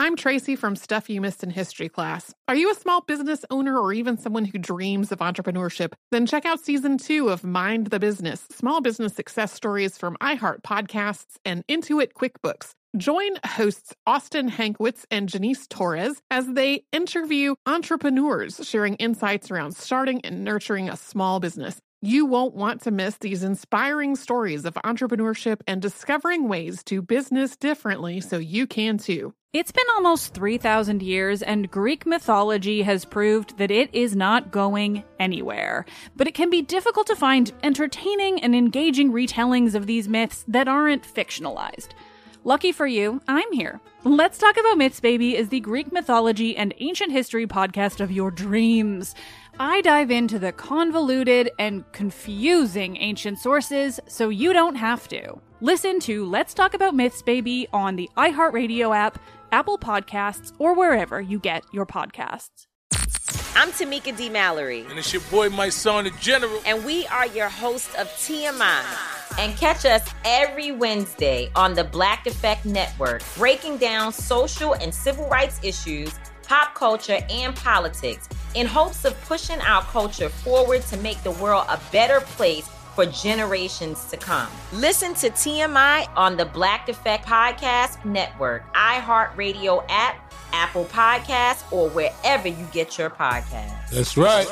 I'm Tracy from Stuff You Missed in History class. Are you a small business owner or even someone who dreams of entrepreneurship? Then check out Season 2 of Mind the Business, small business success stories from iHeart Podcasts and Intuit QuickBooks. Join hosts Austin Hankwitz and Janice Torres as they interview entrepreneurs sharing insights around starting and nurturing a small business. You won't want to miss these inspiring stories of entrepreneurship and discovering ways to business differently so you can too. It's been almost 3,000 years, and Greek mythology has proved that it is not going anywhere. But it can be difficult to find entertaining and engaging retellings of these myths that aren't fictionalized. Lucky for you, I'm here. Let's Talk About Myths, Baby is the Greek mythology and ancient history podcast of your dreams. I dive into the convoluted and confusing ancient sources so you don't have to. Listen to Let's Talk About Myths, Baby on the iHeartRadio app, Apple Podcasts, or wherever you get your podcasts. I'm Tamika D. Mallory. And it's your boy, my son, the General. And we are your hosts of TMI. And catch us every Wednesday on the Black Effect Network, breaking down social and civil rights issues, pop culture, and politics in hopes of pushing our culture forward to make the world a better place for generations to come. Listen to TMI on the Black Effect Podcast Network, iHeartRadio app, Apple Podcasts, or wherever you get your podcasts. That's right.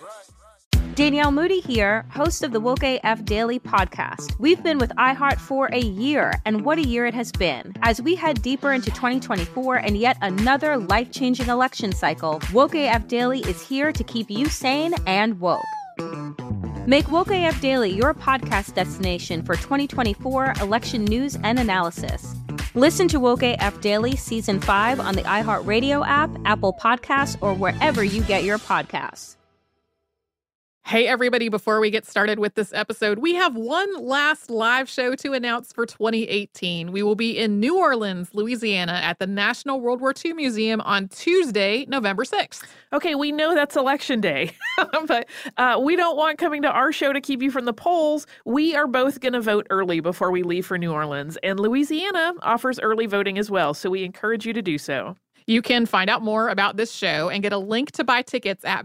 Danielle Moody here, host of the Woke AF Daily podcast. We've been with iHeart for a year, and what a year it has been. As we head deeper into 2024 and yet another life-changing election cycle, Woke AF Daily is here to keep you sane and woke. Make Woke AF Daily your podcast destination for 2024 election news and analysis. Listen to Woke AF Daily Season 5 on the iHeartRadio app, Apple Podcasts, or wherever you get your podcasts. Hey, everybody, before we get started with this episode, we have one last live show to announce for 2018. We will be in New Orleans, Louisiana at the National World War II Museum on Tuesday, November 6th. Okay, we know that's Election Day, but we don't want coming to our show to keep you from the polls. We are both going to vote early before we leave for New Orleans, and Louisiana offers early voting as well, so we encourage you to do so. You can find out more about this show and get a link to buy tickets at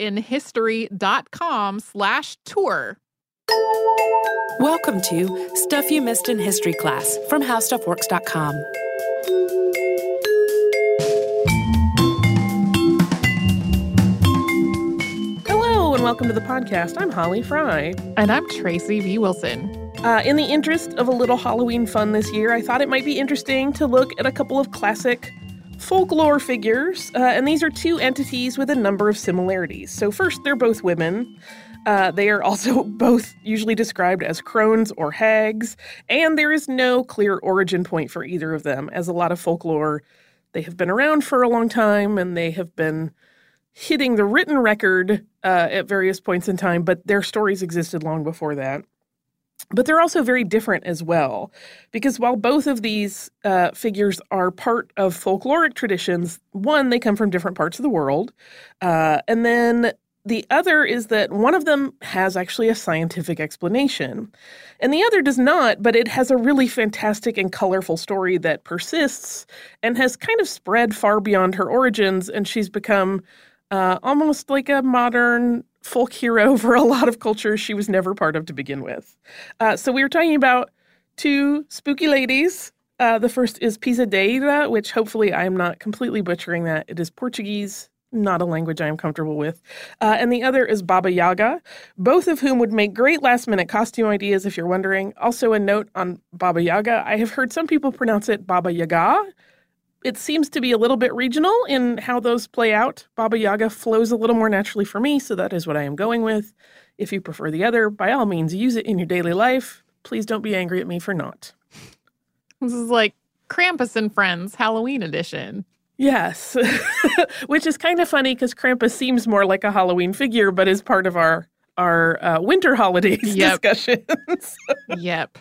missedinhistory.com/tour. Welcome to Stuff You Missed in History class from HowStuffWorks.com. Hello and welcome to the podcast. I'm Holly Fry. And I'm Tracy V. Wilson. In the interest of a little Halloween fun this year, I thought it might be interesting to look at a couple of classic folklore figures, and these are two entities with a number of similarities. So first, they're both women. They are also both usually described as crones or hags, and there is no clear origin point for either of them. As a lot of folklore, they have been around for a long time, and they have been hitting the written record at various points in time, but their stories existed long before that. But they're also very different as well, because while both of these figures are part of folkloric traditions, one, they come from different parts of the world, and then the other is that one of them has actually a scientific explanation, and the other does not, but it has a really fantastic and colorful story that persists and has kind of spread far beyond her origins, and she's become almost like a modern folk hero for a lot of cultures she was never part of to begin with. So we were talking about two spooky ladies. The first is Pisadeira, which hopefully I am not completely butchering that. It is Portuguese, not a language I am comfortable with. And the other is Baba Yaga, both of whom would make great last-minute costume ideas if you're wondering. Also a note on Baba Yaga, I have heard some people pronounce it Baba Yaga. It seems to be a little bit regional in how those play out. Baba Yaga flows a little more naturally for me, so that is what I am going with. If you prefer the other, by all means, use it in your daily life. Please don't be angry at me for not. This is like Krampus and Friends Halloween edition. Yes, which is kind of funny because Krampus seems more like a Halloween figure, but is part of our winter holidays discussions. Yep.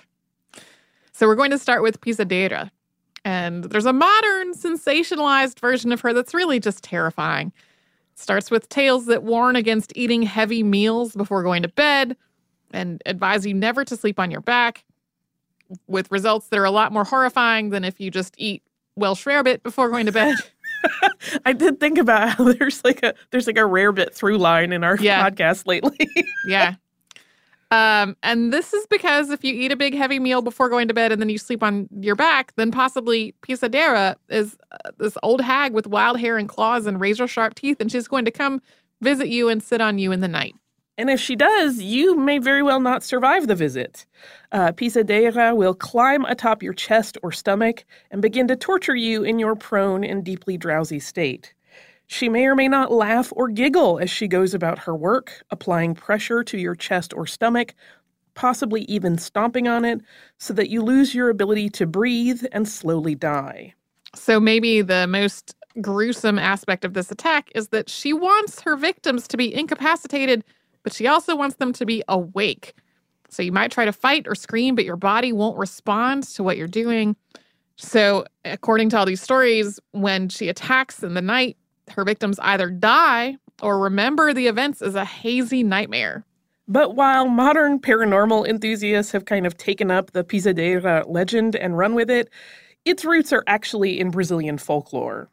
So we're going to start with Pisadeira. And there's a modern, sensationalized version of her that's really just terrifying. Starts with tales that warn against eating heavy meals before going to bed and advise you never to sleep on your back, with results that are a lot more horrifying than if you just eat Welsh rarebit before going to bed. I did think about how there's like a rarebit through line in our podcast lately. Yeah. And this is because if you eat a big heavy meal before going to bed and then you sleep on your back, then possibly Pisadera is this old hag with wild hair and claws and razor-sharp teeth, and she's going to come visit you and sit on you in the night. And if she does, you may very well not survive the visit. Pisadera will climb atop your chest or stomach and begin to torture you in your prone and deeply drowsy state. She may or may not laugh or giggle as she goes about her work, applying pressure to your chest or stomach, possibly even stomping on it, so that you lose your ability to breathe and slowly die. So maybe the most gruesome aspect of this attack is that she wants her victims to be incapacitated, but she also wants them to be awake. So you might try to fight or scream, but your body won't respond to what you're doing. So according to all these stories, when she attacks in the night, her victims either die or remember the events as a hazy nightmare. But while modern paranormal enthusiasts have kind of taken up the Pisadera legend and run with it, its roots are actually in Brazilian folklore.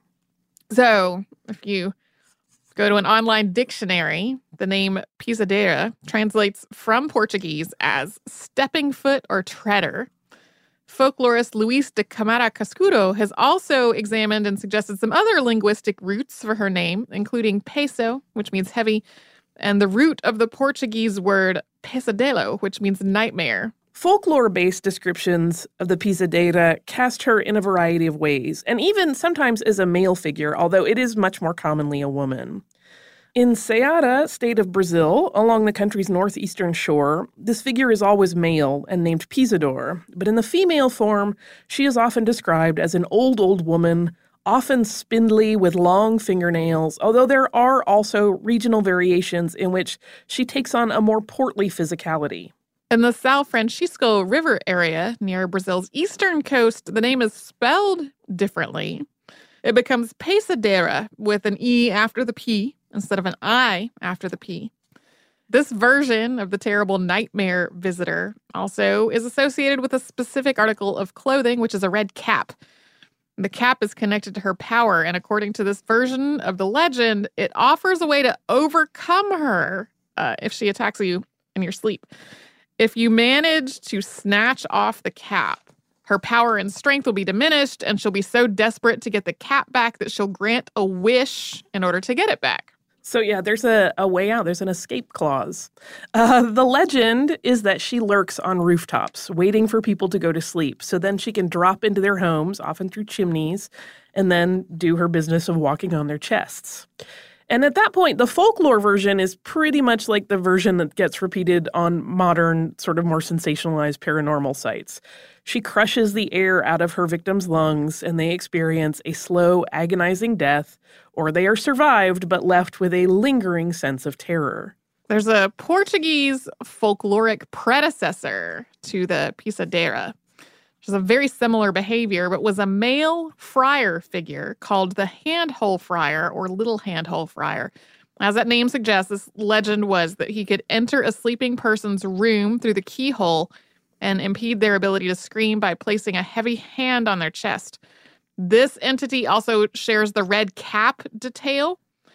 So if you go to an online dictionary, the name Pisadera translates from Portuguese as stepping foot or treader. Folklorist Luis de Camara Cascudo has also examined and suggested some other linguistic roots for her name, including peso, which means heavy, and the root of the Portuguese word pesadelo, which means nightmare. Folklore-based descriptions of the Pisadera cast her in a variety of ways, and even sometimes as a male figure, although it is much more commonly a woman. In Ceará, state of Brazil, along the country's northeastern shore, this figure is always male and named Pisador, but in the female form, she is often described as an old woman, often spindly with long fingernails, although there are also regional variations in which she takes on a more portly physicality. In the São Francisco River area near Brazil's eastern coast, the name is spelled differently. It becomes Pesadera with an E after the P instead of an I after the P. This version of the terrible nightmare visitor also is associated with a specific article of clothing, which is a red cap. The cap is connected to her power, and according to this version of the legend, it offers a way to overcome her if she attacks you in your sleep. If you manage to snatch off the cap, her power and strength will be diminished, and she'll be so desperate to get the cap back that she'll grant a wish in order to get it back. So yeah, there's a way out. There's an escape clause. The legend is that she lurks on rooftops, waiting for people to go to sleep. So then she can drop into their homes, often through chimneys, and then do her business of walking on their chests. And at that point, the folklore version is pretty much like the version that gets repeated on modern, sort of more sensationalized paranormal sites. She crushes the air out of her victims' lungs, and they experience a slow, agonizing death, or they are survived but left with a lingering sense of terror. There's a Portuguese folkloric predecessor to the Pisadera, which is a very similar behavior, but was a male friar figure called the handhole friar or little handhole friar. As that name suggests, this legend was that he could enter a sleeping person's room through the keyhole and impede their ability to scream by placing a heavy hand on their chest. This entity also shares the red cap detail,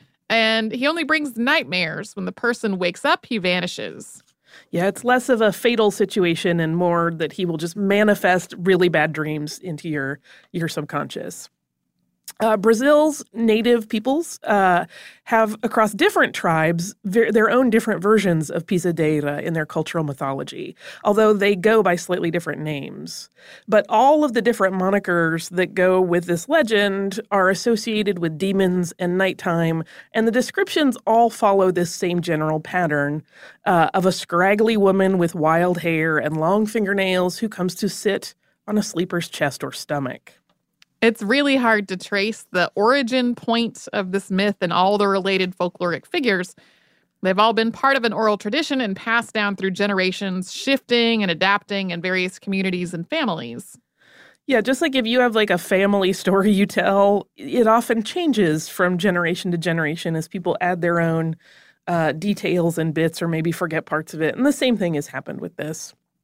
and he only brings nightmares. When the person wakes up, he vanishes. Yeah, it's less of a fatal situation and more that he will just manifest really bad dreams into your subconscious. Brazil's native peoples have, across different tribes, their own different versions of Pisadera in their cultural mythology, although they go by slightly different names. But all of the different monikers that go with this legend are associated with demons and nighttime, and the descriptions all follow this same general pattern of a scraggly woman with wild hair and long fingernails who comes to sit on a sleeper's chest or stomach. It's really hard to trace the origin point of this myth and all the related folkloric figures. They've all been part of an oral tradition and passed down through generations, shifting and adapting in various communities and families. Yeah, just like if you have like a family story you tell, it often changes from generation to generation as people add their own details and bits or maybe forget parts of it. And the same thing has happened with this.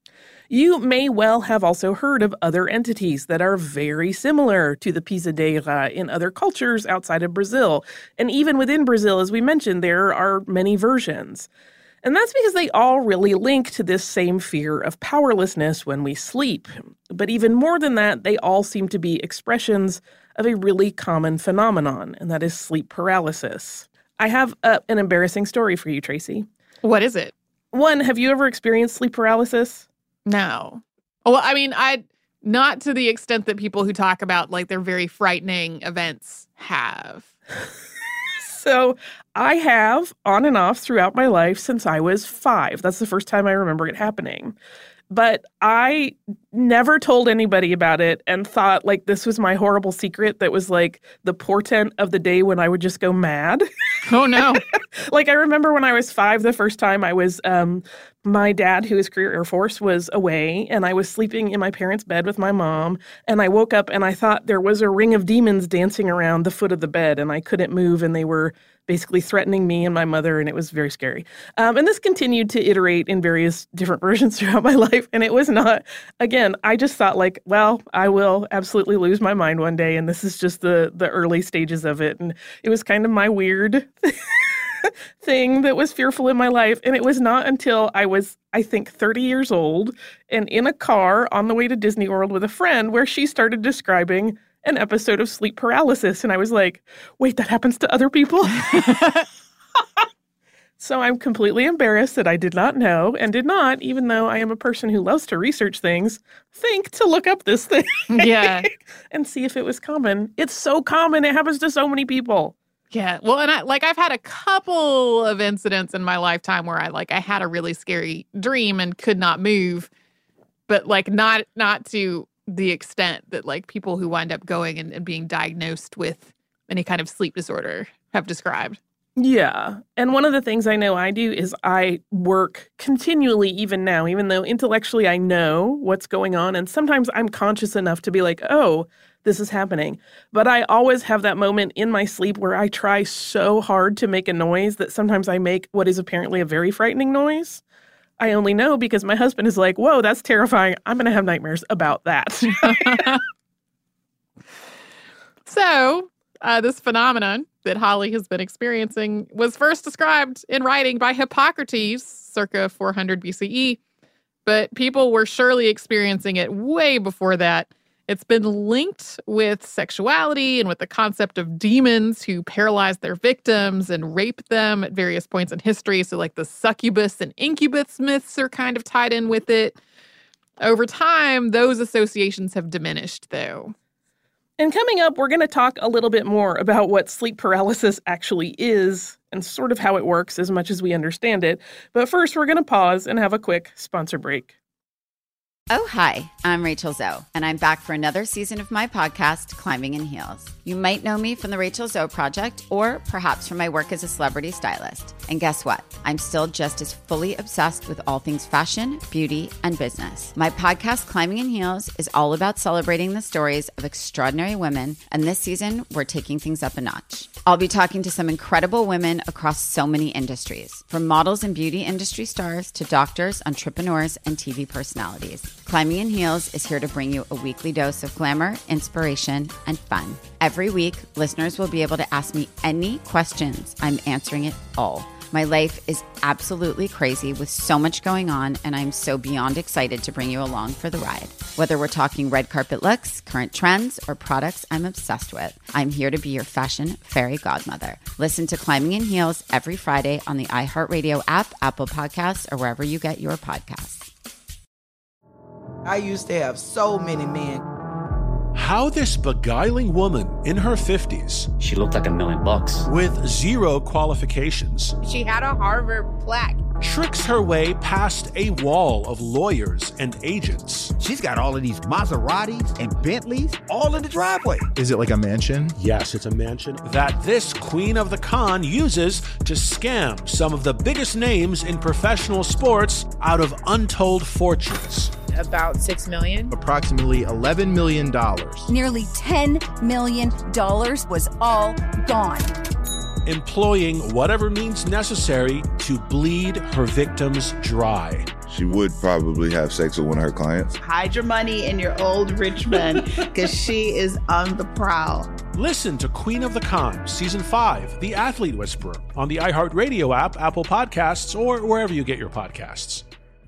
You may well have also heard of other entities that are very similar to the pisadeira in other cultures outside of Brazil. And even within Brazil, as we mentioned, there are many versions. And that's because they all really link to this same fear of powerlessness when we sleep. But even more than that, they all seem to be expressions of a really common phenomenon, and that is sleep paralysis. I have an embarrassing story for you, Tracy. What is it? One, have you ever experienced sleep paralysis? No. Well, I mean, not to the extent that people who talk about like their very frightening events have. So I have on and off throughout my life since I was 5. That's the first time I remember it happening. But I never told anybody about it and thought like this was my horrible secret that was like the portent of the day when I would just go mad. Oh, no. Like I remember when I was 5, the first time I was, my dad, who is career Air Force, was away and I was sleeping in my parents' bed with my mom. And I woke up and I thought there was a ring of demons dancing around the foot of the bed and I couldn't move and they were basically threatening me and my mother, and it was very scary. And this continued to iterate in various different versions throughout my life, and it was not, again, I just thought like, well, I will absolutely lose my mind one day, and this is just the early stages of it, and it was kind of my weird thing that was fearful in my life, and it was not until I was, I think, 30 years old, and in a car on the way to Disney World with a friend where she started describing an episode of sleep paralysis. And I was like, wait, that happens to other people? So I'm completely embarrassed that I did not know and did not, even though I am a person who loves to research things, think to look up this thing. Yeah. And see if it was common. It's so common. It happens to so many people. Yeah. Well, and I've had a couple of incidents in my lifetime where I had a really scary dream and could not move, but like not to the extent that like people who wind up going and being diagnosed with any kind of sleep disorder have described. Yeah. And one of the things I know I do is I work continually even now, even though intellectually I know what's going on. And sometimes I'm conscious enough to be like, oh, this is happening. But I always have that moment in my sleep where I try so hard to make a noise that sometimes I make what is apparently a very frightening noise. I only know because my husband is like, whoa, that's terrifying. I'm going to have nightmares about that. So this phenomenon that Holly has been experiencing was first described in writing by Hippocrates circa 400 BCE, but people were surely experiencing it way before that. It's been linked with sexuality and with the concept of demons who paralyze their victims and rape them at various points in history. So like the succubus and incubus myths are kind of tied in with it. Over time, those associations have diminished, though. And coming up, we're going to talk a little bit more about what sleep paralysis actually is and sort of how it works as much as we understand it. But first, we're going to pause and have a quick sponsor break. Oh, hi, I'm Rachel Zoe, and I'm back for another season of my podcast, Climbing in Heels. You might know me from the Rachel Zoe Project, or perhaps from my work as a celebrity stylist. And guess what? I'm still just as fully obsessed with all things fashion, beauty, and business. My podcast, Climbing in Heels, is all about celebrating the stories of extraordinary women, and this season, we're taking things up a notch. I'll be talking to some incredible women across so many industries, from models and beauty industry stars to doctors, entrepreneurs, and TV personalities. Climbing in Heels is here to bring you a weekly dose of glamour, inspiration, and fun. Every week, listeners will be able to ask me any questions. I'm answering it all. My life is absolutely crazy with so much going on, and I'm so beyond excited to bring you along for the ride. Whether we're talking red carpet looks, current trends, or products I'm obsessed with, I'm here to be your fashion fairy godmother. Listen to Climbing in Heels every Friday on the iHeartRadio app, Apple Podcasts, or wherever you get your podcasts. I used to have so many men. How this beguiling woman in her 50s, she looked like $1 million, with zero qualifications, she had a Harvard plaque, tricks her way past a wall of lawyers and agents. She's got all of these Maseratis and Bentleys all in the driveway. Is it like a mansion? Yes, it's a mansion that this queen of the con uses to scam some of the biggest names in professional sports out of untold fortunes. About $6 million. Approximately $11 million. Nearly $10 million was all gone. Employing whatever means necessary to bleed her victims dry. she would probably have sex with one of her clients. Hide your money in your old rich man, because she is on the prowl. Listen to Queen of the Con, Season 5, The Athlete Whisperer, on the iHeartRadio app, Apple Podcasts, or wherever you get your podcasts.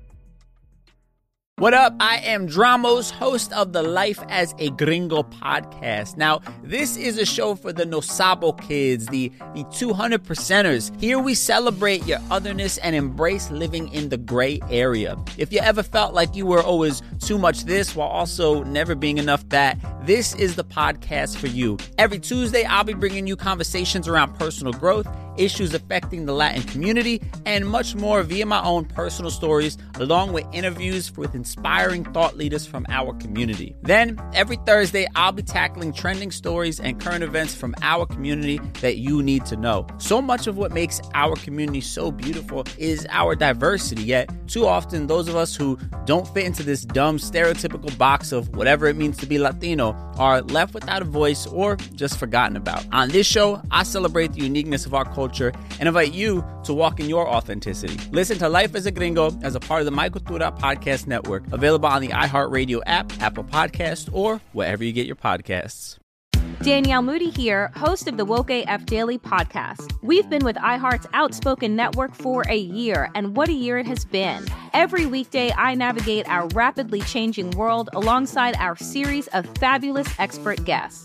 What up? I am Dramos, host of the Life as a Gringo podcast. Now, this is a show for the Nosabo kids, the 200%ers. Here we celebrate your otherness and embrace living in the gray area. If you ever felt like you were always too much this while also never being enough that, this is the podcast for you. Every Tuesday, I'll be bringing you conversations around personal growth, issues affecting the Latin community, and much more via my own personal stories, along with interviews with inspiring thought leaders from our community. Then, every Thursday, I'll be tackling trending stories and current events from our community that you need to know. So much of what makes our community so beautiful is our diversity, yet too often those of us who don't fit into this dumb stereotypical box of whatever it means to be Latino are left without a voice or just forgotten about. On this show, I celebrate the uniqueness of our culture and invite you to walk in your authenticity. Listen to Life as a Gringo as a part of the My Cultura Podcast Network, available on the iHeartRadio app, Apple Podcasts, or wherever you get your podcasts. Danielle Moody here, host of the Woke AF Daily podcast. We've been with iHeart's Outspoken Network for a year, and what a year it has been. Every weekday, I navigate our rapidly changing world alongside our series of fabulous expert guests.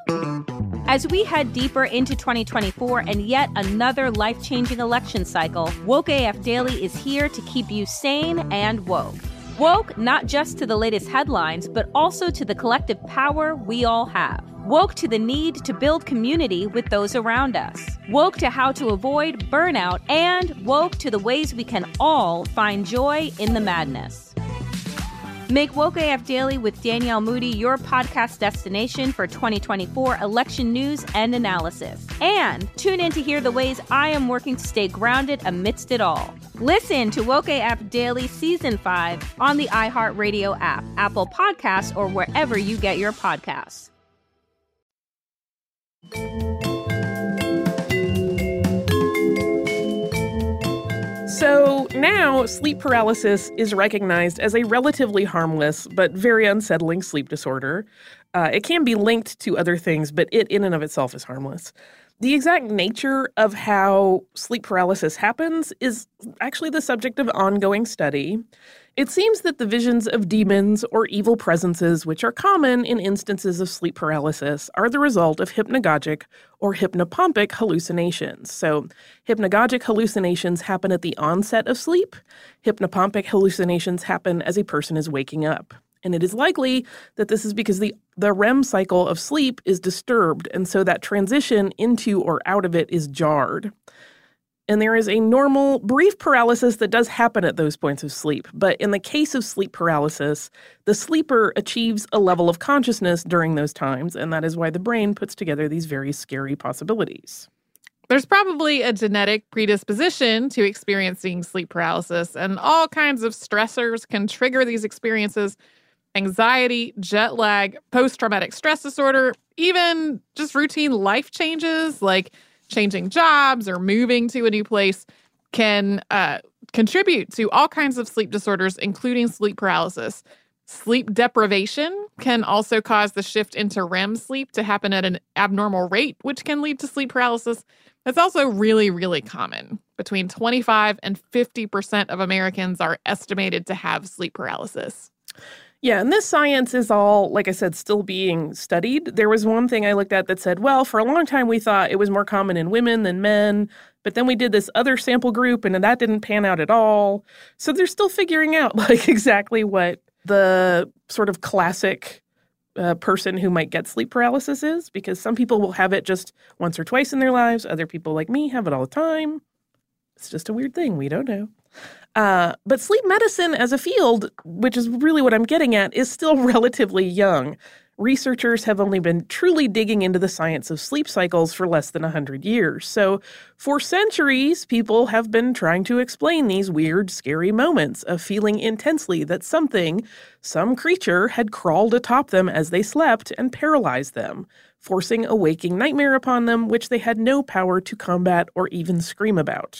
As we head deeper into 2024 and yet another life-changing election cycle, Woke AF Daily is here to keep you sane and woke. Woke not just to the latest headlines, but also to the collective power we all have. Woke to the need to build community with those around us. Woke to how to avoid burnout, and woke to the ways we can all find joy in the madness. Make Woke AF Daily with Danielle Moody your podcast destination for 2024 election news and analysis. And tune in to hear the ways I am working to stay grounded amidst it all. Listen to Woke AF Daily Season 5 on the iHeartRadio app, Apple Podcasts, or wherever you get your podcasts. So now sleep paralysis is recognized as a relatively harmless but very unsettling sleep disorder. It can be linked to other things, but it in and of itself is harmless. The exact nature of how sleep paralysis happens is actually the subject of ongoing study. It seems that the visions of demons or evil presences, which are common in instances of sleep paralysis, are the result of hypnagogic or hypnopompic hallucinations. So hypnagogic hallucinations happen at the onset of sleep. Hypnopompic hallucinations happen as a person is waking up. And it is likely that this is because the REM cycle of sleep is disturbed, and so that transition into or out of it is jarred. And there is a normal brief paralysis that does happen at those points of sleep. But in the case of sleep paralysis, the sleeper achieves a level of consciousness during those times, and that is why the brain puts together these very scary possibilities. There's probably a genetic predisposition to experiencing sleep paralysis, and all kinds of stressors can trigger these experiences. Anxiety, jet lag, post-traumatic stress disorder, even just routine life changes like changing jobs or moving to a new place can contribute to all kinds of sleep disorders, including sleep paralysis. Sleep deprivation can also cause the shift into REM sleep to happen at an abnormal rate, which can lead to sleep paralysis. That's also really, really common. Between 25 and 50% of Americans are estimated to have sleep paralysis. Yeah, and this science is all, like I said, still being studied. There was one thing I looked at that said, well, for a long time we thought it was more common in women than men, but then we did this other sample group and that didn't pan out at all. So they're still figuring out like exactly what the sort of classic person who might get sleep paralysis is, because some people will have it just once or twice in their lives. Other people like me have it all the time. It's just a weird thing. We don't know. But sleep medicine as a field, which is really what I'm getting at, is still relatively young. Researchers have only been truly digging into the science of sleep cycles for less than 100 years. So for centuries, people have been trying to explain these weird, scary moments of feeling intensely that some creature had crawled atop them as they slept and paralyzed them, forcing a waking nightmare upon them, which they had no power to combat or even scream about.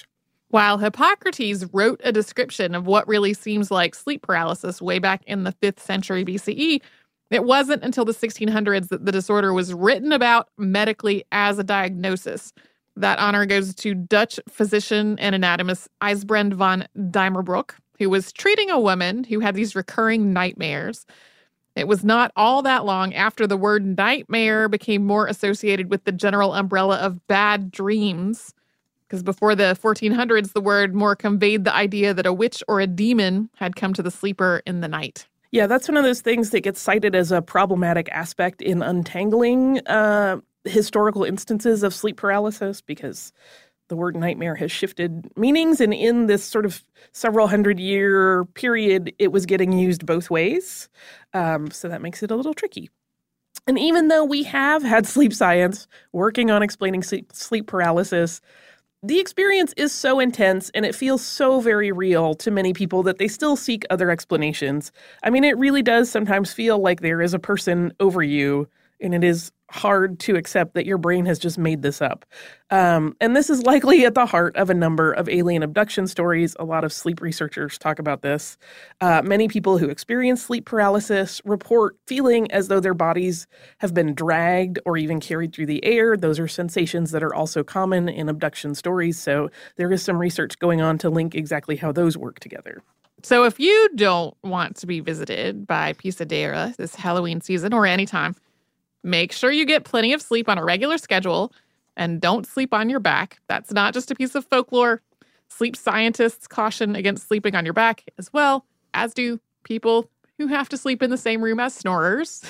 While Hippocrates wrote a description of what really seems like sleep paralysis way back in the 5th century BCE, it wasn't until the 1600s that the disorder was written about medically as a diagnosis. That honor goes to Dutch physician and anatomist IJsbrand van Dijmerbroek, who was treating a woman who had these recurring nightmares. It was not all that long after the word nightmare became more associated with the general umbrella of bad dreams, because before the 1400s, the word more conveyed the idea that a witch or a demon had come to the sleeper in the night. Yeah, that's one of those things that gets cited as a problematic aspect in untangling historical instances of sleep paralysis, because the word nightmare has shifted meanings, and in this sort of several hundred-year period, it was getting used both ways. So that makes it a little tricky. And even though we have had sleep science working on explaining sleep paralysis, the experience is so intense and it feels so very real to many people that they still seek other explanations. I mean, it really does sometimes feel like there is a person over you, and it is hard to accept that your brain has just made this up. And this is likely at the heart of a number of alien abduction stories. A lot of sleep researchers talk about this. Many people who experience sleep paralysis report feeling as though their bodies have been dragged or even carried through the air. Those are sensations that are also common in abduction stories. So there is some research going on to link exactly how those work together. So if you don't want to be visited by Pisadera this Halloween season or anytime, make sure you get plenty of sleep on a regular schedule and don't sleep on your back. That's not just a piece of folklore. Sleep scientists caution against sleeping on your back as well, as do people who have to sleep in the same room as snorers.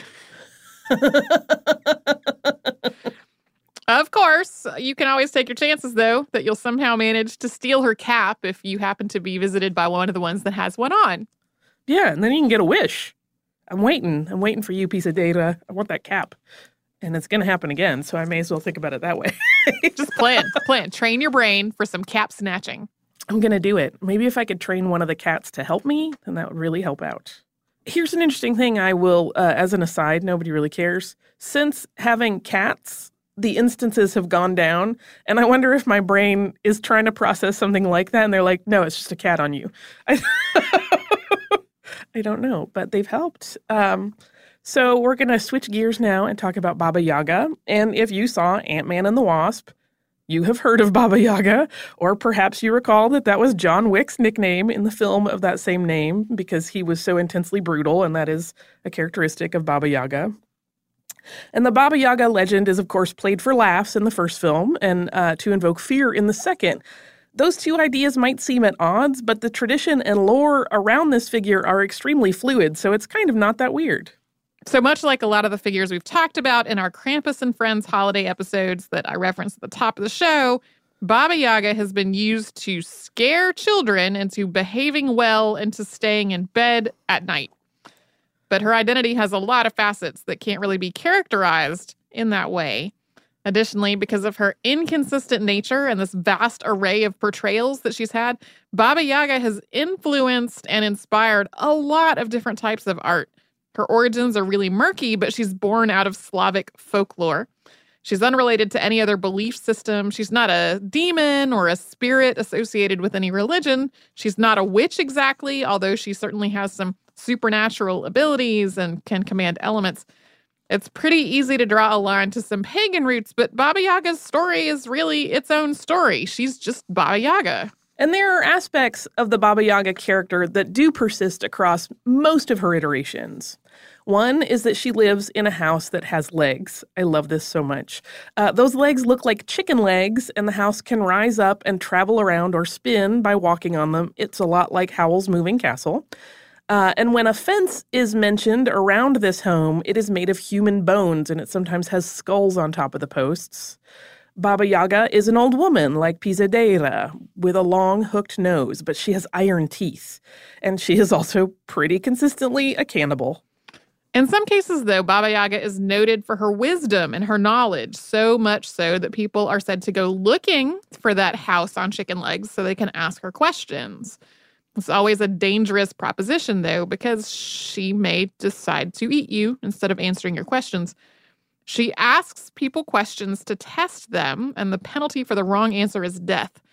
Of course, you can always take your chances, though, that you'll somehow manage to steal her cap if you happen to be visited by one of the ones that has one on. Yeah, and then you can get a wish. I'm waiting for you, piece of data. I want that cap. And it's going to happen again, so I may as well think about it that way. Just plan. Train your brain for some cap snatching. I'm going to do it. Maybe if I could train one of the cats to help me, then that would really help out. Here's an interesting thing I will, as an aside, nobody really cares. Since having cats, the instances have gone down, and I wonder if my brain is trying to process something like that, and they're like, no, it's just a cat on you. I don't know, but they've helped. So we're going to switch gears now and talk about Baba Yaga. And if you saw Ant-Man and the Wasp, you have heard of Baba Yaga, or perhaps you recall that was John Wick's nickname in the film of that same name because he was so intensely brutal, and that is a characteristic of Baba Yaga. And the Baba Yaga legend is, of course, played for laughs in the first film and to invoke fear in the second. Those two ideas might seem at odds, but the tradition and lore around this figure are extremely fluid, so it's kind of not that weird. So much like a lot of the figures we've talked about in our Krampus and Friends holiday episodes that I referenced at the top of the show, Baba Yaga has been used to scare children into behaving well and to staying in bed at night. But her identity has a lot of facets that can't really be characterized in that way. Additionally, because of her inconsistent nature and this vast array of portrayals that she's had, Baba Yaga has influenced and inspired a lot of different types of art. Her origins are really murky, but she's born out of Slavic folklore. She's unrelated to any other belief system. She's not a demon or a spirit associated with any religion. She's not a witch exactly, although she certainly has some supernatural abilities and can command elements. It's pretty easy to draw a line to some pagan roots, but Baba Yaga's story is really its own story. She's just Baba Yaga. And there are aspects of the Baba Yaga character that do persist across most of her iterations. One is that she lives in a house that has legs. I love this so much. Those legs look like chicken legs, and the house can rise up and travel around or spin by walking on them. It's a lot like Howl's Moving Castle. And when a fence is mentioned around this home, it is made of human bones, and it sometimes has skulls on top of the posts. Baba Yaga is an old woman like Pisadera with a long hooked nose, but she has iron teeth. And she is also pretty consistently a cannibal. In some cases, though, Baba Yaga is noted for her wisdom and her knowledge, so much so that people are said to go looking for that house on chicken legs so they can ask her questions. It's always a dangerous proposition, though, because she may decide to eat you instead of answering your questions. She asks people questions to test them, and the penalty for the wrong answer is death.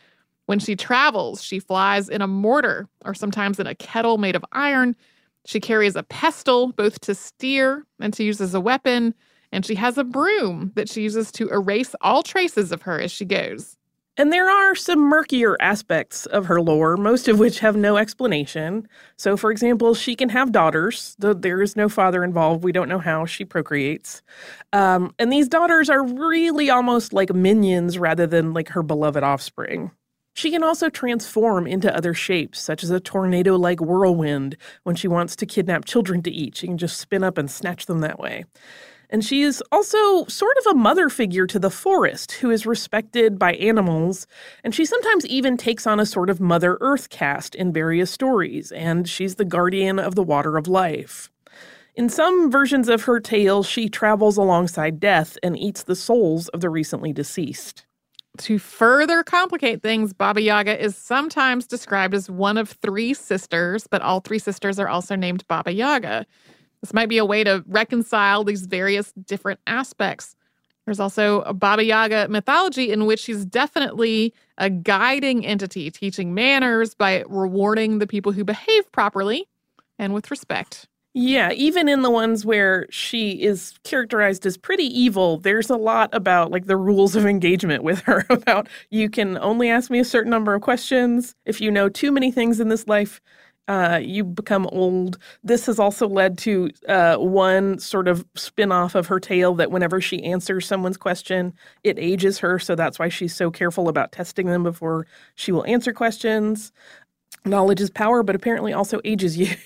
When she travels, she flies in a mortar or sometimes in a kettle made of iron. She carries a pestle, both to steer and to use as a weapon. And she has a broom that she uses to erase all traces of her as she goes. And there are some murkier aspects of her lore, most of which have no explanation. So, for example, she can have daughters, though there is no father involved. We don't know how she procreates. And these daughters are really almost like minions rather than like her beloved offspring. She can also transform into other shapes, such as a tornado-like whirlwind when she wants to kidnap children to eat. She can just spin up and snatch them that way. And she is also sort of a mother figure to the forest who is respected by animals. And she sometimes even takes on a sort of Mother Earth cast in various stories. And she's the guardian of the water of life. In some versions of her tale, she travels alongside death and eats the souls of the recently deceased. To further complicate things, Baba Yaga is sometimes described as one of 3 sisters, but all 3 sisters are also named Baba Yaga. This might be a way to reconcile these various different aspects. There's also a Baba Yaga mythology in which she's definitely a guiding entity, teaching manners by rewarding the people who behave properly and with respect. Yeah, even in the ones where she is characterized as pretty evil, there's a lot about like the rules of engagement with her about you can only ask me a certain number of questions. If you know too many things in this life, you become old. This has also led to one sort of spin-off of her tale that whenever she answers someone's question, it ages her. So that's why she's so careful about testing them before she will answer questions. Knowledge is power, but apparently also ages you.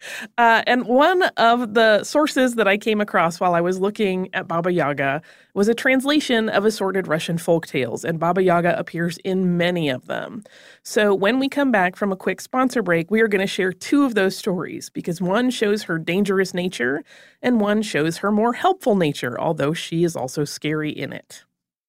And one of the sources that I came across while I was looking at Baba Yaga was a translation of assorted Russian folk tales, and Baba Yaga appears in many of them. So when we come back from a quick sponsor break, we are going to share 2 of those stories, because one shows her dangerous nature, and one shows her more helpful nature, although she is also scary in it.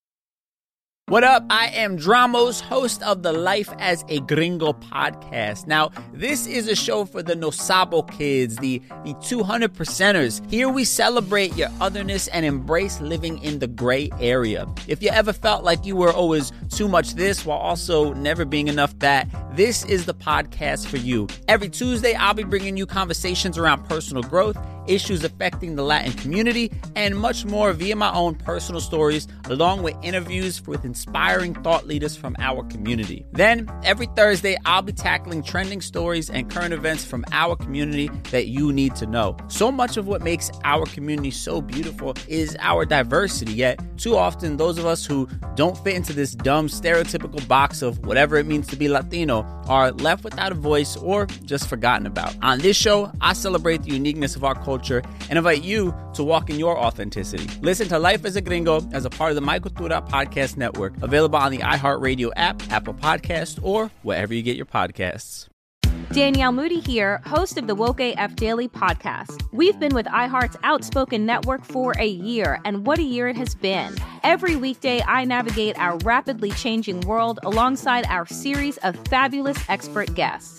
What up? I am Dramos, host of the Life as a Gringo podcast. Now, this is a show for the No Sabo kids, the 200%ers. Here we celebrate your otherness and embrace living in the gray area. If you ever felt like you were always too much this while also never being enough that, this is the podcast for you. Every Tuesday, I'll be bringing you conversations around personal growth, issues affecting the Latin community, and much more via my own personal stories, along with interviews with inspiring thought leaders from our community. Then, every Thursday, I'll be tackling trending stories and current events from our community that you need to know. So much of what makes our community so beautiful is our diversity, yet too often those of us who don't fit into this dumb stereotypical box of whatever it means to be Latino are left without a voice or just forgotten about. On this show, I celebrate the uniqueness of our culture and invite you to walk in your authenticity. Listen to Life as a Gringo as a part of the My Cultura podcast network, available on the iHeartRadio app, Apple Podcast, or wherever you get your podcasts. Danielle Moody here, host of the Woke AF Daily podcast. We've been with iHeart's Outspoken Network for a year, and what a year it has been. Every weekday, I navigate our rapidly changing world alongside our series of fabulous expert guests.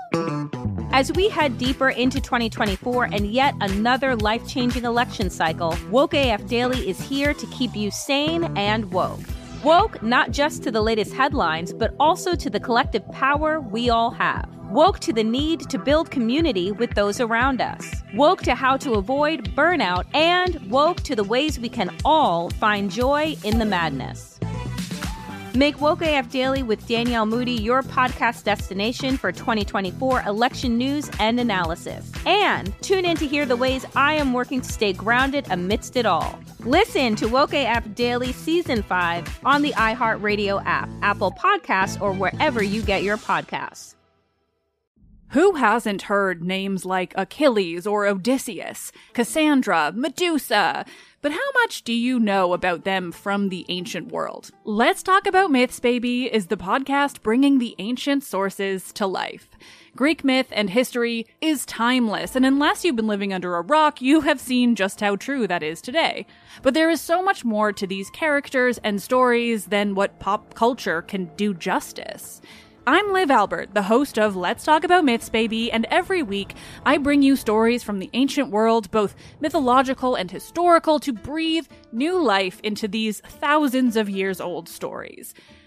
As we head deeper into 2024 and yet another life-changing election cycle, Woke AF Daily is here to keep you sane and woke. Woke not just to the latest headlines, but also to the collective power we all have. Woke to the need to build community with those around us. Woke to how to avoid burnout, and woke to the ways we can all find joy in the madness. Make Woke AF Daily with Danielle Moody your podcast destination for 2024 election news and analysis. And tune in to hear the ways I am working to stay grounded amidst it all. Listen to Woke AF Daily Season 5 on the iHeartRadio app, Apple Podcasts, or wherever you get your podcasts. Who hasn't heard names like Achilles or Odysseus, Cassandra, Medusa? But how much do you know about them from the ancient world? Let's Talk About Myths, Baby is the podcast bringing the ancient sources to life. Greek myth and history is timeless, and unless you've been living under a rock, you have seen just how true that is today. But there is so much more to these characters and stories than what pop culture can do justice. I'm Liv Albert, the host of Let's Talk About Myths, Baby, and every week I bring you stories from the ancient world, both mythological and historical, to breathe new life into these thousands of years old stories.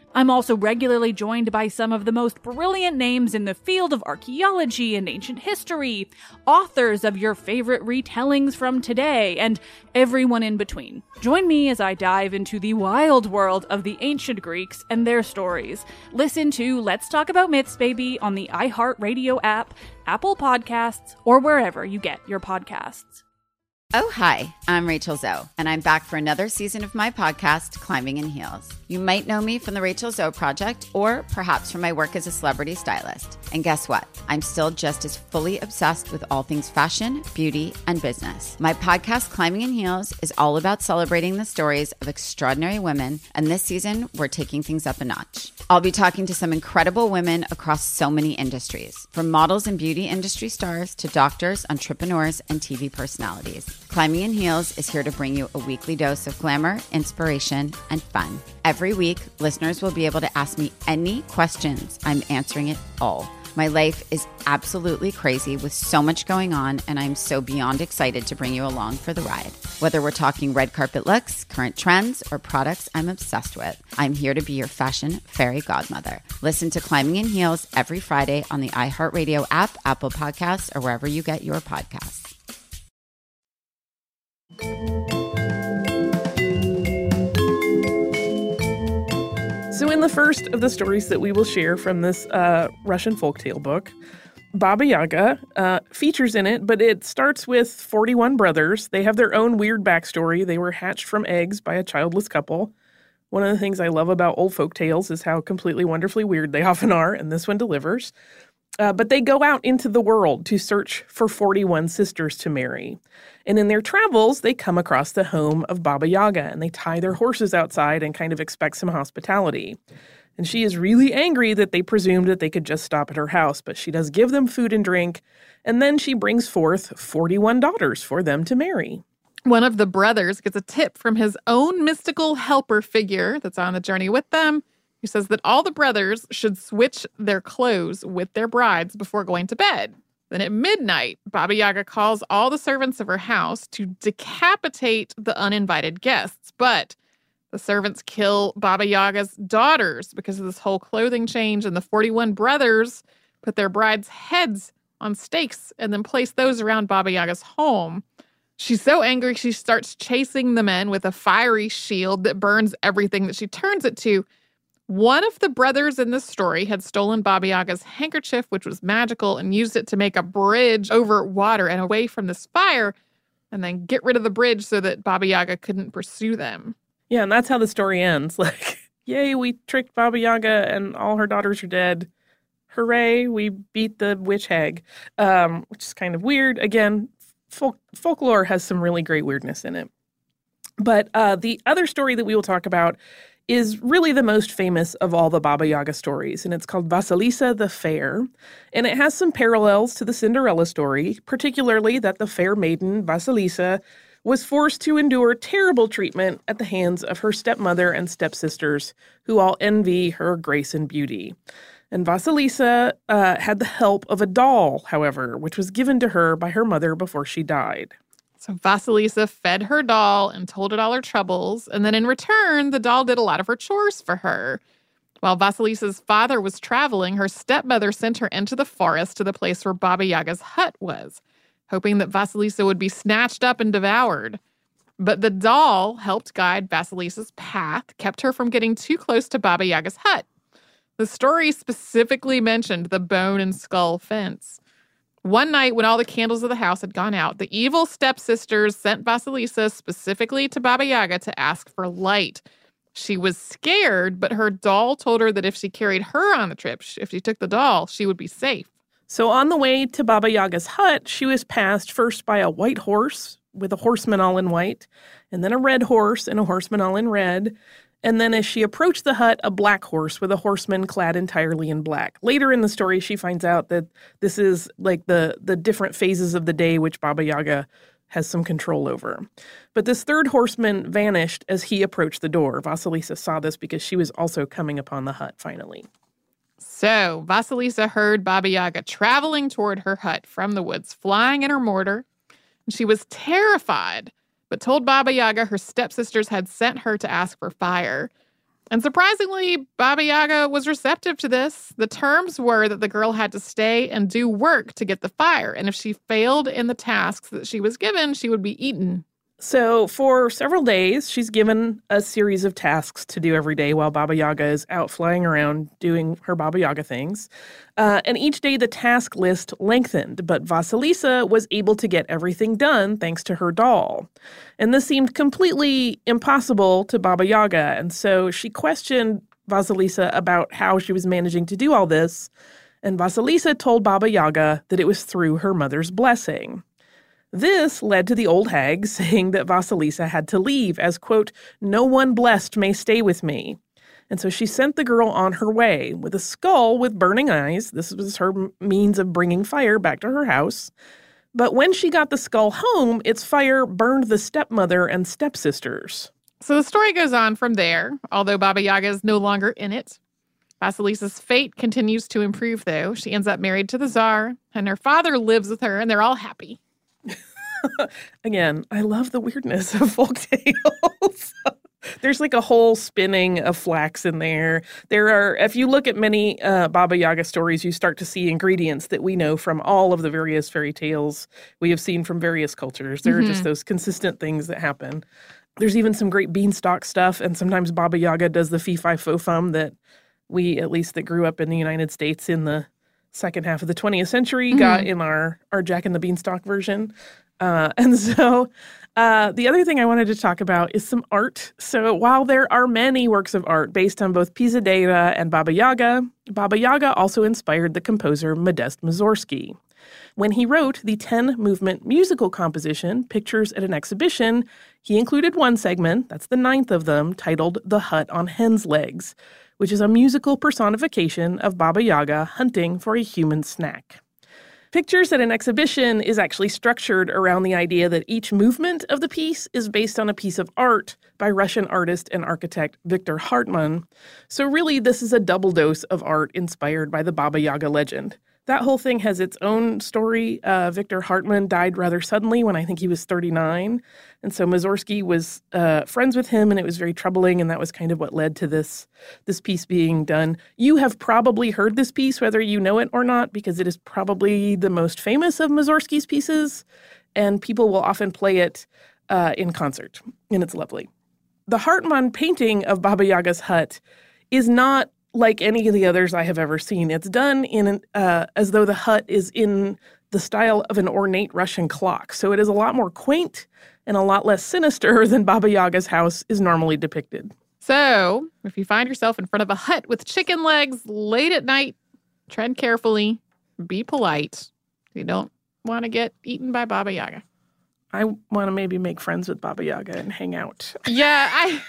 I'm also regularly joined by some of the most brilliant names in the field of archaeology and ancient history, authors of your favorite retellings from today, and everyone in between. Join me as I dive into the wild world of the ancient Greeks and their stories. Listen to Let's Talk About Myths, Baby on the iHeartRadio app, Apple Podcasts, or wherever you get your podcasts. Oh, hi, I'm Rachel Zoe, and I'm back for another season of my podcast, Climbing in Heels. You might know me from the Rachel Zoe Project, or perhaps from my work as a celebrity stylist. And guess what? I'm still just as fully obsessed with all things fashion, beauty, and business. My podcast, Climbing in Heels, is all about celebrating the stories of extraordinary women, and this season, we're taking things up a notch. I'll be talking to some incredible women across so many industries, from models and beauty industry stars to doctors, entrepreneurs, and TV personalities. Climbing in Heels is here to bring you a weekly dose of glamour, inspiration, and fun. Every week, listeners will be able to ask me any questions. I'm answering it all. My life is absolutely crazy with so much going on, and I'm so beyond excited to bring you along for the ride. Whether we're talking red carpet looks, current trends, or products I'm obsessed with, I'm here to be your fashion fairy godmother. Listen to Climbing in Heels every Friday on the iHeartRadio app, Apple Podcasts, or wherever you get your podcasts. So in the first of the stories that we will share from this Russian folktale book, Baba Yaga features in it, but it starts with 41 brothers. They have their own weird backstory. They were hatched from eggs by a childless couple. One of the things I love about old folk tales is how completely wonderfully weird they often are, and this one delivers. But they go out into the world to search for 41 sisters to marry. And in their travels, they come across the home of Baba Yaga, and they tie their horses outside and kind of expect some hospitality. And she is really angry that they presumed that they could just stop at her house, but she does give them food and drink, and then she brings forth 41 daughters for them to marry. One of the brothers gets a tip from his own mystical helper figure that's on the journey with them. He says that all the brothers should switch their clothes with their brides before going to bed. Then at midnight, Baba Yaga calls all the servants of her house to decapitate the uninvited guests. But the servants kill Baba Yaga's daughters because of this whole clothing change, and the 41 brothers put their brides' heads on stakes and then place those around Baba Yaga's home. She's so angry, she starts chasing the men with a fiery shield that burns everything that she turns it to. One of the brothers in this story had stolen Baba Yaga's handkerchief, which was magical, and used it to make a bridge over water and away from this fire, and then get rid of the bridge so that Baba Yaga couldn't pursue them. Yeah, and that's how the story ends. Like, yay, we tricked Baba Yaga and all her daughters are dead. Hooray, we beat the witch hag, which is kind of weird. Again, folklore has some really great weirdness in it. But the other story that we will talk about is really the most famous of all the Baba Yaga stories, and it's called Vasilisa the Fair, and it has some parallels to the Cinderella story, particularly that the fair maiden, Vasilisa, was forced to endure terrible treatment at the hands of her stepmother and stepsisters, who all envy her grace and beauty. And Vasilisa had the help of a doll, however, which was given to her by her mother before she died. So Vasilisa fed her doll and told it all her troubles, and then in return, the doll did a lot of her chores for her. While Vasilisa's father was traveling, her stepmother sent her into the forest to the place where Baba Yaga's hut was, hoping that Vasilisa would be snatched up and devoured. But the doll helped guide Vasilisa's path, kept her from getting too close to Baba Yaga's hut. The story specifically mentioned the bone and skull fence. One night, when all the candles of the house had gone out, the evil stepsisters sent Vasilisa specifically to Baba Yaga to ask for light. She was scared, but her doll told her that if she carried her on the trip, if she took the doll, she would be safe. So on the way to Baba Yaga's hut, she was passed first by a white horse with a horseman all in white, and then a red horse and a horseman all in red. And then as she approached the hut, a black horse with a horseman clad entirely in black. Later in the story, she finds out that this is like the different phases of the day which Baba Yaga has some control over. But this third horseman vanished as he approached the door. Vasilisa saw this because she was also coming upon the hut finally. So Vasilisa heard Baba Yaga traveling toward her hut from the woods, flying in her mortar. And she was terrified, but told Baba Yaga her stepsisters had sent her to ask for fire. And surprisingly, Baba Yaga was receptive to this. The terms were that the girl had to stay and do work to get the fire. And if she failed in the tasks that she was given, she would be eaten. So for several days, she's given a series of tasks to do every day while Baba Yaga is out flying around doing her Baba Yaga things. And each day the task list lengthened, but Vasilisa was able to get everything done thanks to her doll. And this seemed completely impossible to Baba Yaga, and so she questioned Vasilisa about how she was managing to do all this, and Vasilisa told Baba Yaga that it was through her mother's blessing. This led to the old hag saying that Vasilisa had to leave as, quote, "no one blessed may stay with me." And so she sent the girl on her way with a skull with burning eyes. This was her means of bringing fire back to her house. But when she got the skull home, its fire burned the stepmother and stepsisters. So the story goes on from there, although Baba Yaga is no longer in it. Vasilisa's fate continues to improve, though. She ends up married to the Tsar, and her father lives with her, and they're all happy. Again, I love the weirdness of folk tales. There's like a whole spinning of flax in there. There are, if you look at many Baba Yaga stories, you start to see ingredients that we know from all of the various fairy tales we have seen from various cultures. There are just those consistent things that happen. There's even some great beanstalk stuff, and sometimes Baba Yaga does the fee-fi-fo-fum that we, at least that grew up in the United States in the second half of the 20th century, got in our Jack and the Beanstalk version. And so the other thing I wanted to talk about is some art. So while there are many works of art based on both Pisadeira and Baba Yaga also inspired the composer Modest Mussorgsky. When he wrote the 10-movement musical composition, Pictures at an Exhibition, he included one segment, that's the 9th of them, titled The Hut on Hen's Legs, which is a musical personification of Baba Yaga hunting for a human snack. Pictures at an Exhibition is actually structured around the idea that each movement of the piece is based on a piece of art by Russian artist and architect Victor Hartmann. So really, this is a double dose of art inspired by the Baba Yaga legend. That whole thing has its own story. Victor Hartmann died rather suddenly when I think he was 39. And so Mussorgsky was friends with him, and it was very troubling, and that was kind of what led to this piece being done. You have probably heard this piece, whether you know it or not, because it is probably the most famous of Mussorgsky's pieces, and people will often play it in concert, and it's lovely. The Hartmann painting of Baba Yaga's hut is not like any of the others I have ever seen. It's done in as though the hut is in the style of an ornate Russian clock. So it is a lot more quaint and a lot less sinister than Baba Yaga's house is normally depicted. So if you find yourself in front of a hut with chicken legs late at night, tread carefully, be polite. You don't want to get eaten by Baba Yaga. I want to maybe make friends with Baba Yaga and hang out. Yeah,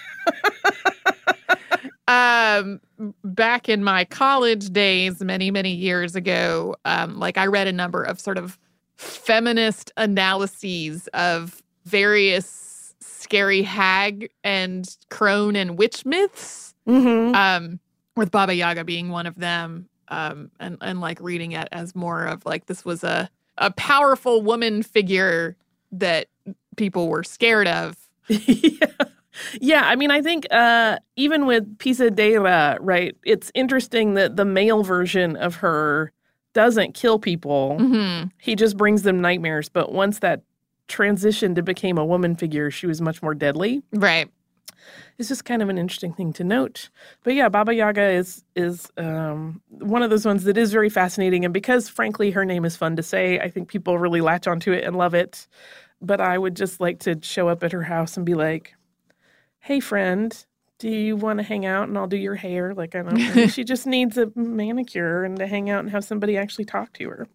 back in my college days, many, many years ago, I read a number of sort of feminist analyses of various scary hag and crone and witch myths, with Baba Yaga being one of them, and like reading it as more of like this was a powerful woman figure that people were scared of. Yeah, I mean, I think even with Pisadeira, right, it's interesting that the male version of her doesn't kill people. He just brings them nightmares. But once that transitioned to became a woman figure, she was much more deadly. Right. It's just kind of an interesting thing to note. But yeah, Baba Yaga is one of those ones that is very fascinating. And because, frankly, her name is fun to say, I think people really latch onto it and love it. But I would just like to show up at her house and be like, hey, friend, do you want to hang out and I'll do your hair? Like, I don't know. She just needs a manicure and to hang out and have somebody actually talk to her.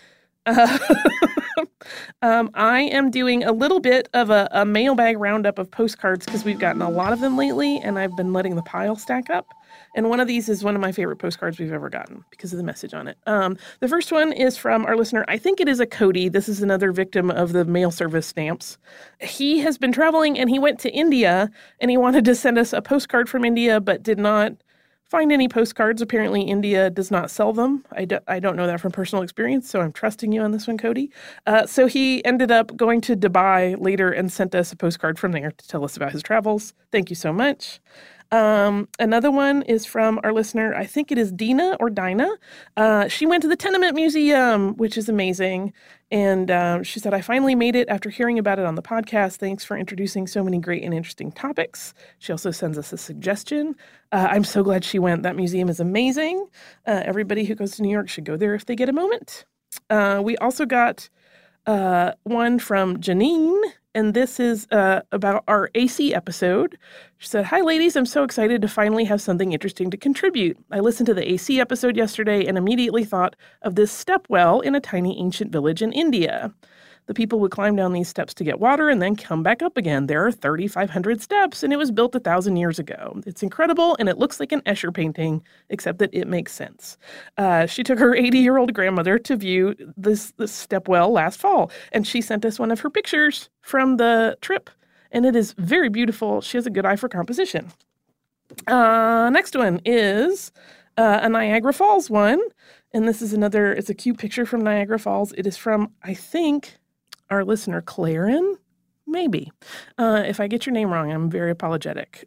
I am doing a little bit of a mailbag roundup of postcards because we've gotten a lot of them lately, and I've been letting the pile stack up. And one of these is one of my favorite postcards we've ever gotten because of the message on it. The first one is from our listener. I think it is a Cody. This is another victim of the mail service stamps. He has been traveling, and he went to India, and he wanted to send us a postcard from India, but did not find any postcards. Apparently, India does not sell them. I don't know that from personal experience, so I'm trusting you on this one, Cody. So he ended up going to Dubai later and sent us a postcard from there to tell us about his travels. Thank you so much. Another one is from our listener, I think it is Dina or Dinah. She went to the Tenement Museum, which is amazing. And she said, I finally made it after hearing about it on the podcast. Thanks for introducing so many great and interesting topics. She also sends us a suggestion. I'm so glad she went. That museum is amazing. Everybody who goes to New York should go there if they get a moment. We also got one from Janine, and this is about our AC episode. She said, hi, ladies. I'm so excited to finally have something interesting to contribute. I listened to the AC episode yesterday and immediately thought of this step well in a tiny ancient village in India. The people would climb down these steps to get water and then come back up again. There are 3,500 steps, and it was built 1,000 years ago. It's incredible, and it looks like an Escher painting, except that it makes sense. She took her 80-year-old grandmother to view this step well last fall, and she sent us one of her pictures from the trip, and it is very beautiful. She has a good eye for composition. Next one is a Niagara Falls one, and this is it's a cute picture from Niagara Falls. It is from, I think, our listener, Claren, maybe. If I get your name wrong, I'm very apologetic.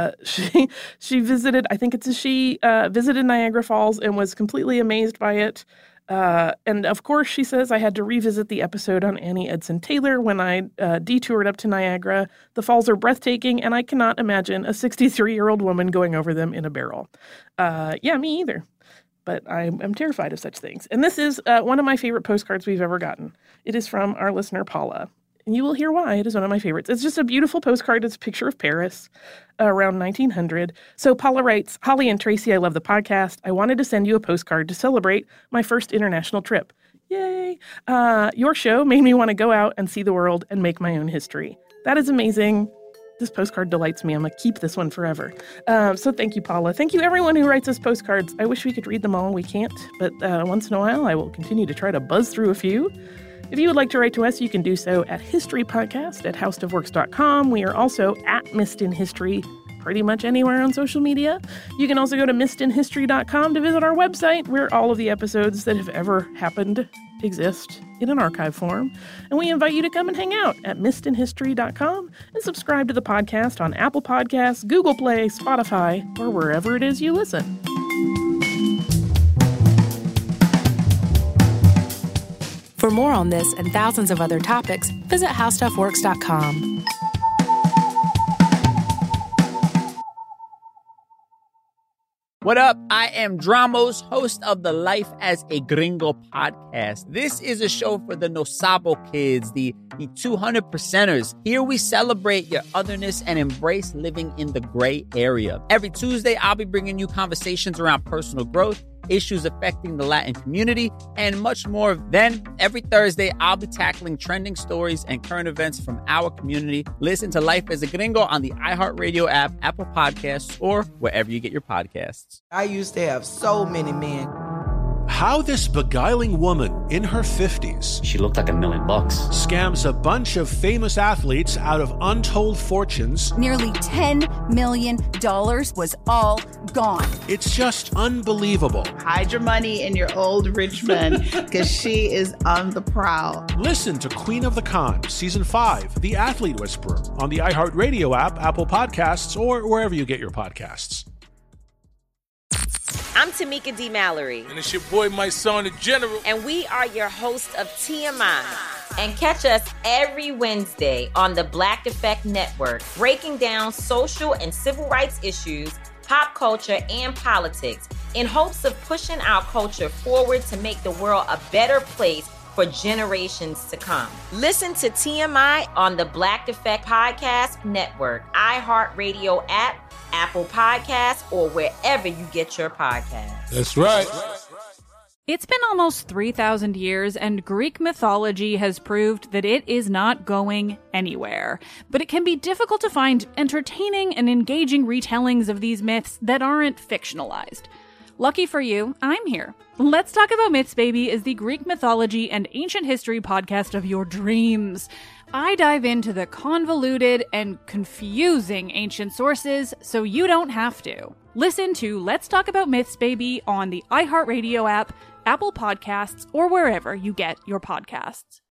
She visited, I think it's she visited Niagara Falls and was completely amazed by it. And of course, she says, I had to revisit the episode on Annie Edson Taylor when I detoured up to Niagara. The falls are breathtaking, and I cannot imagine a 63-year-old woman going over them in a barrel. Yeah, me either. But I'm terrified of such things. And this is one of my favorite postcards we've ever gotten. It is from our listener, Paula. And you will hear why. It is one of my favorites. It's just a beautiful postcard. It's a picture of Paris around 1900. So Paula writes, Holly and Tracy, I love the podcast. I wanted to send you a postcard to celebrate my first international trip. Yay. Your show made me want to go out and see the world and make my own history. That is amazing. This postcard delights me. I'm going to keep this one forever. So thank you, Paula. Thank you, everyone who writes us postcards. I wish we could read them all. We can't. But once in a while, I will continue to try to buzz through a few. If you would like to write to us, you can do so at historypodcast@howstuffworks.com. We are also at Missed in History pretty much anywhere on social media. You can also go to missedinhistory.com to visit our website, where all of the episodes that have ever happened exist in an archive form. And we invite you to come and hang out at missedinhistory.com and subscribe to the podcast on Apple Podcasts, Google Play, Spotify, or wherever it is you listen. For more on this and thousands of other topics, visit howstuffworks.com. What up? I am Dramos, host of the Life as a Gringo podcast. This is a show for the No Sabo kids, the 200%ers. Here we celebrate your otherness and embrace living in the gray area. Every Tuesday, I'll be bringing you conversations around personal growth, issues affecting the Latin community, and much more. Then, every Thursday, I'll be tackling trending stories and current events from our community. Listen to Life as a Gringo on the iHeartRadio app, Apple Podcasts, or wherever you get your podcasts. I used to have so many men. How this beguiling woman in her 50s, she looked like $1 million, scams a bunch of famous athletes out of untold fortunes. Nearly $10 million was all gone. It's just unbelievable. Hide your money in your old rich men, because she is on the prowl. Listen to Queen of the Con, Season 5, The Athlete Whisperer, on the iHeartRadio app, Apple Podcasts, or wherever you get your podcasts. I'm Tamika D. Mallory. And it's your boy, my son, the General. And we are your hosts of TMI. And catch us every Wednesday on the Black Effect Network, breaking down social and civil rights issues, pop culture, and politics, in hopes of pushing our culture forward to make the world a better place for generations to come. Listen to TMI on the Black Effect Podcast Network, iHeartRadio app, Apple Podcasts, or wherever you get your podcasts. That's right. It's been almost 3,000 years, and Greek mythology has proved that it is not going anywhere. But it can be difficult to find entertaining and engaging retellings of these myths that aren't fictionalized. Lucky for you, I'm here. Let's Talk About Myths, Baby is the Greek mythology and ancient history podcast of your dreams. I dive into the convoluted and confusing ancient sources so you don't have to. Listen to Let's Talk About Myths, Baby on the iHeartRadio app, Apple Podcasts, or wherever you get your podcasts.